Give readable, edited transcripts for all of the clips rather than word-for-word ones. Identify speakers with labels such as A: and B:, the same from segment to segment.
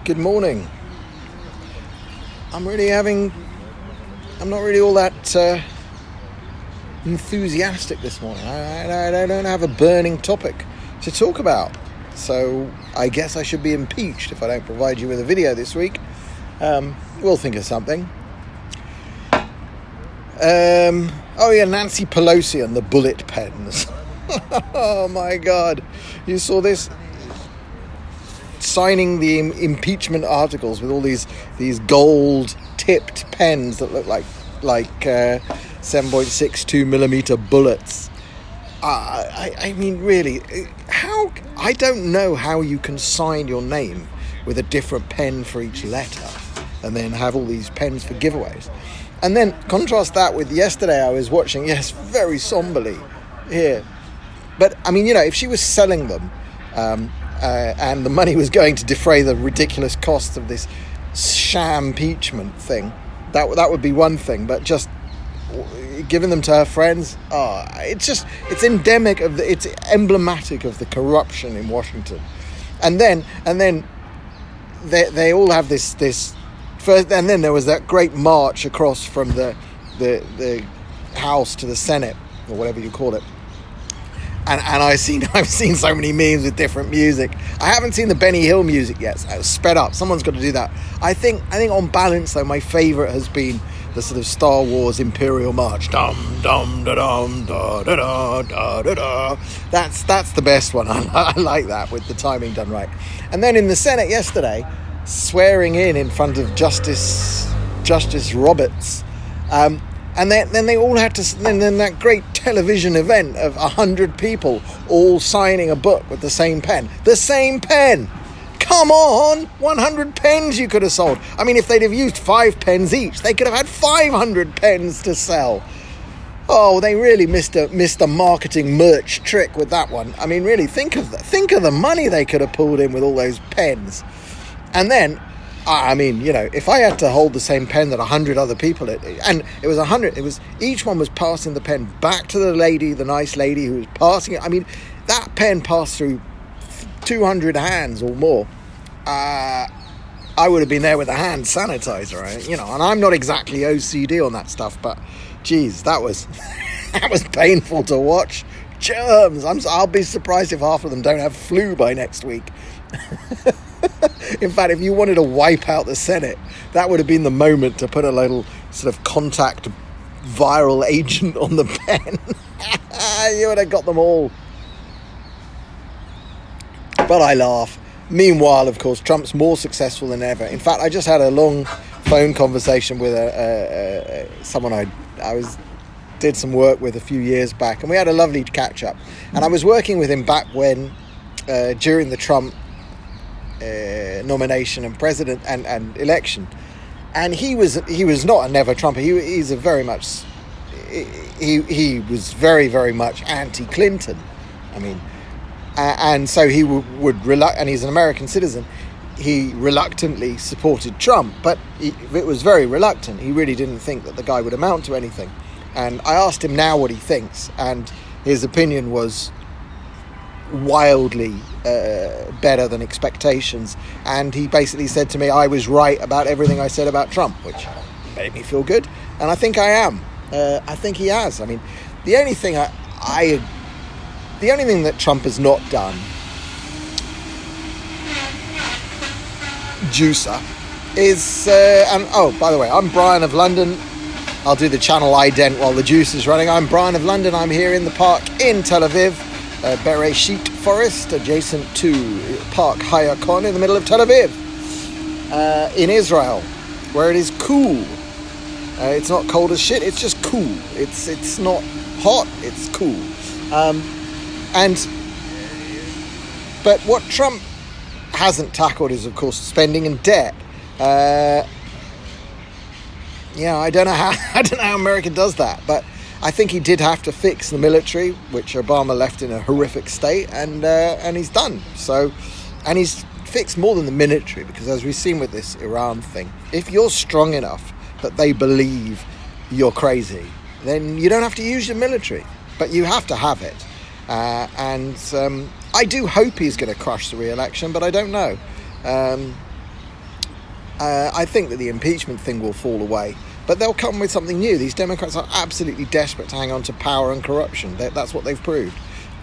A: Good morning. I'm not really all that enthusiastic this morning. I don't have a burning topic to talk about. So I guess I should be impeached if I don't provide you with a video this week. We'll think of something. Nancy Pelosi and the bullet pens. Oh my God. You saw this? Signing the impeachment articles with all these gold tipped pens that look like 7.62 millimeter bullets. I mean, really, I don't know how you can sign your name with a different pen for each letter and then have all these pens for giveaways. And then contrast that with yesterday I was watching, yes, very somberly here. But, I mean, if she was selling them and the money was going to defray the ridiculous costs of this sham impeachment thing, that would be one thing. But just giving them to her friends, it's emblematic of the corruption in Washington. And then they all have this first, and then there was that great march across from the House to the Senate, or whatever you call it. And I've seen so many memes with different music. I haven't seen the Benny Hill music yet. So sped up. Someone's got to do that. I think on balance though, my favourite has been the sort of Star Wars Imperial March. Dum dum da dum da da da da da da. That's the best one. I like that with the timing done right. And then in the Senate yesterday, swearing in front of Justice Roberts. And then they all had to. Then that great television event of 100 people all signing a book with the same pen. The same pen. Come on, 100 pens you could have sold. I mean, if they'd have used 5 pens each, they could have had 500 pens to sell. Oh, they really missed a marketing merch trick with that one. I mean, really, think of the money they could have pulled in with all those pens. And then, I mean, if I had to hold the same pen that 100 other people, and it was 100, each one was passing the pen back to the nice lady who was passing it. I mean, that pen passed through 200 hands or more. I would have been there with a hand sanitizer, right? And I'm not exactly OCD on that stuff, but geez, that was painful to watch. Germs. I'll be surprised if half of them don't have flu by next week. In fact, if you wanted to wipe out the Senate, that would have been the moment to put a little sort of contact viral agent on the pen. You would have got them all. But I laugh. Meanwhile, of course, Trump's more successful than ever. In fact, I just had a long phone conversation with someone I did some work with a few years back, and we had a lovely catch up. And I was working with him back when during the Trump nomination and president and election, and he was not a never Trumper. He's a very much he was very, very much anti-Clinton. I mean, and so he and he's an American citizen. He reluctantly supported Trump, but it was very reluctant. He really didn't think that the guy would amount to anything. And I asked him now what he thinks, and his opinion was wildly better than expectations. And he basically said to me, I was right about everything I said about Trump, which made me feel good. And I think I am. I think he has. I mean, the only thing that Trump has not done, juicer, is by the way, I'm Brian of London. I'll do the channel ident while the juice is running. I'm Brian of London. I'm here in the park in Tel Aviv, Bereshit Forest, adjacent to Park Hayakon in the middle of Tel Aviv, in Israel, where it is cool. It's not cold as shit. It's just cool. It's not hot. It's cool. But what Trump hasn't tackled is, of course, spending and debt. I don't know how America does that, but I think he did have to fix the military, which Obama left in a horrific state, and he's done. So, and he's fixed more than the military, because as we've seen with this Iran thing, if you're strong enough that they believe you're crazy, then you don't have to use your military, but you have to have it. I do hope he's going to crush the re-election, but I don't know. I think that the impeachment thing will fall away, but they'll come with something new. These Democrats are absolutely desperate to hang on to power and corruption. That's what they've proved.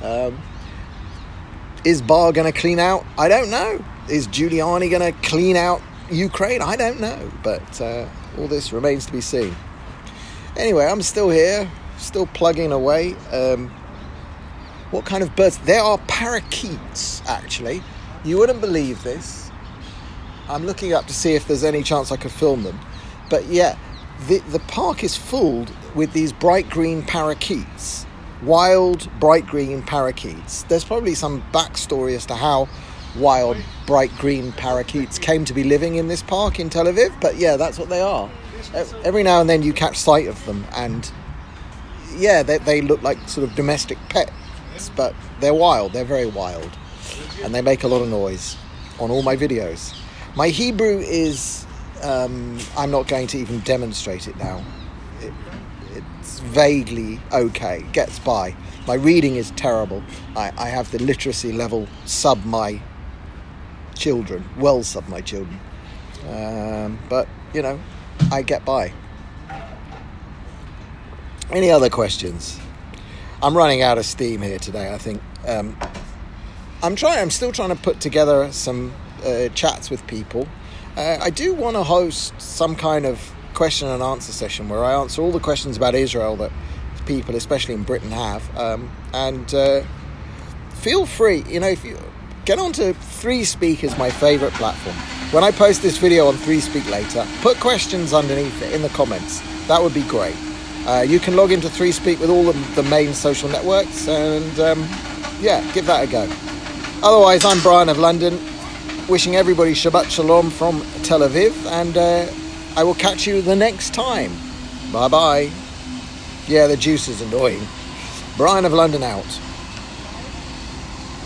A: Is Barr going to clean out? I don't know. Is Giuliani going to clean out Ukraine? I don't know. But all this remains to be seen. Anyway, I'm still here, still plugging away. What kind of birds? There are parakeets, actually. You wouldn't believe this. I'm looking up to see if there's any chance I could film them. But yeah, the park is filled with these bright green parakeets. Wild, bright green parakeets. There's probably some backstory as to how wild, bright green parakeets came to be living in this park in Tel Aviv. But yeah, that's what they are. Every now and then you catch sight of them. And yeah, they look like sort of domestic pets. But they're wild. They're very wild. And they make a lot of noise on all my videos. My Hebrew is, I'm not going to even demonstrate it now. It's vaguely okay, gets by. My reading is terrible. I have the literacy level sub my children, well sub my children. But, you know, I get by. Any other questions? I'm running out of steam here today, I think. I'm still trying to put together some chats with people. I do want to host some kind of question and answer session where I answer all the questions about Israel that people, especially in Britain, have. And feel free, if you get onto ThreeSpeak is my favourite platform. When I post this video on ThreeSpeak later, put questions underneath it in the comments. That would be great. You can log into ThreeSpeak with all of the main social networks and give that a go. Otherwise, I'm Brian of London, wishing everybody Shabbat Shalom from Tel Aviv, and I will catch you the next time. Bye-bye. Yeah, the juice is annoying. Brian of London out.